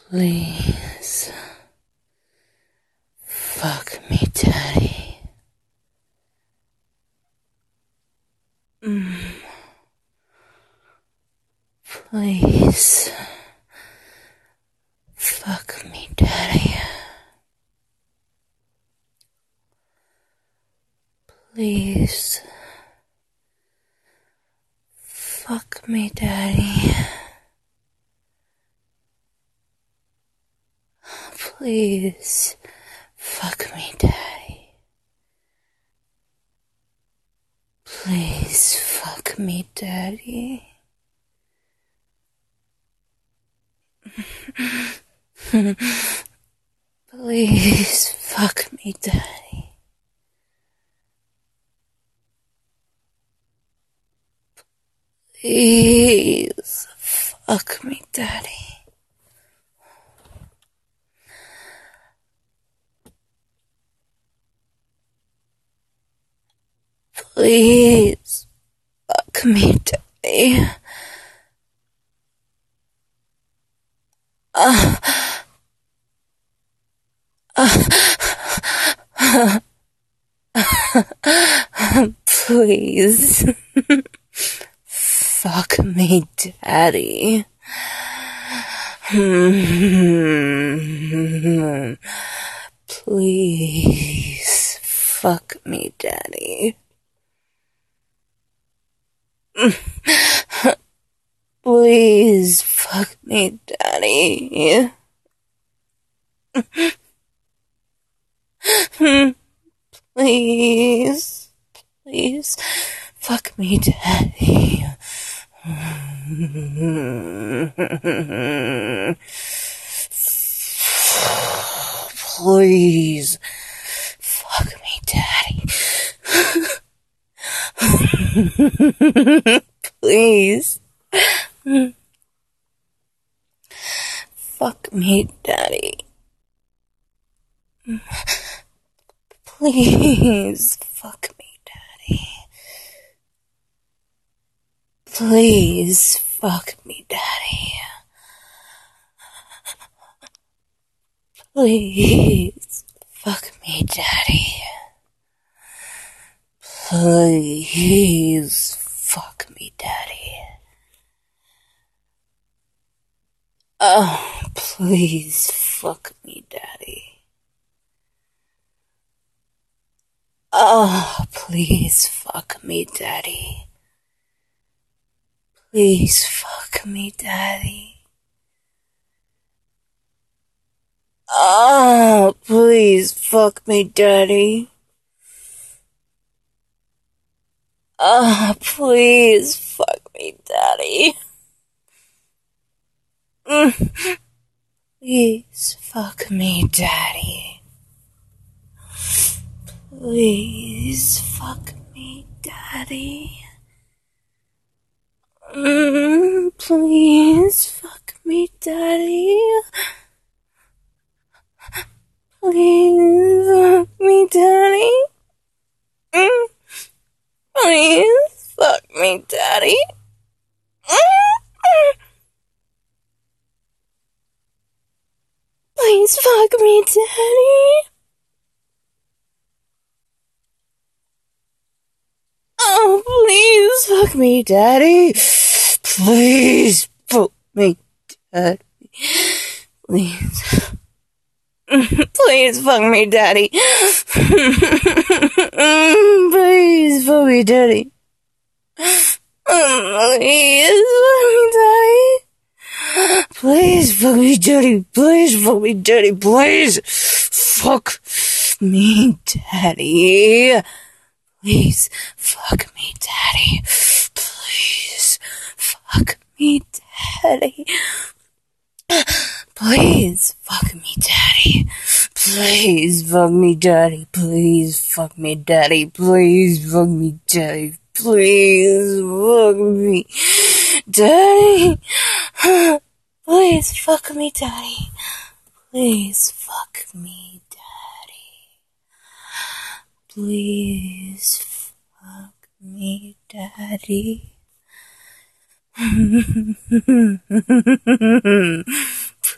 Please fuck me, Daddy. Please fuck me, Daddy. Please fuck me, Daddy. Please fuck me, Daddy. Please fuck me, Daddy. Please fuck me, Daddy. Please fuck me, Daddy. Please fuck me, Daddy. Please fuck me, Daddy. Please fuck me, Daddy. Please fuck me, Daddy. Please fuck me, Daddy. Please fuck me, Daddy. Please fuck me, Daddy. Please fuck me, Daddy. Please fuck me, Daddy. Please fuck me, Daddy. Please fuck me, Daddy. Oh, please fuck me, Daddy. Oh, please fuck me, Daddy. Please fuck me, Daddy. Oh, please fuck me, Daddy. Oh, please fuck me, Daddy. Please fuck me, Daddy. Please fuck me, Daddy. Please fuck me, Daddy. Please fuck me, Daddy. Please fuck me, Daddy. Please fuck me, Daddy. Oh, please fuck me, Daddy. Please fuck me, Daddy. Please. Please fuck me, Daddy. Please fuck me, Daddy. Please fuck me, Daddy. Please fuck me, Daddy. Please fuck me, Daddy. Please fuck me, Daddy. Please fuck me, Daddy. Please fuck me, Daddy. Please fuck me, Daddy. Please fuck me, Daddy. Please fuck me, Daddy. Please fuck me, Daddy. Please fuck me, Daddy. Please fuck me, Daddy. Please fuck me, Daddy.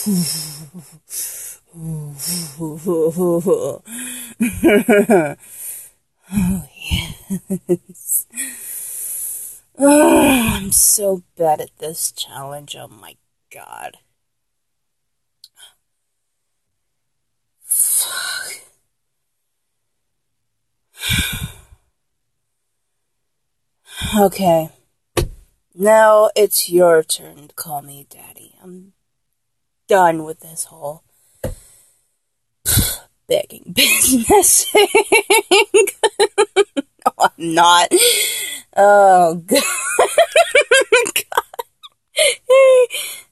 Oh, yes. Oh, I'm so bad at this challenge. Oh my god. Fuck. Okay. Now it's your turn to call me daddy. I'm done with this whole begging business thing. No, I'm not. Oh, God.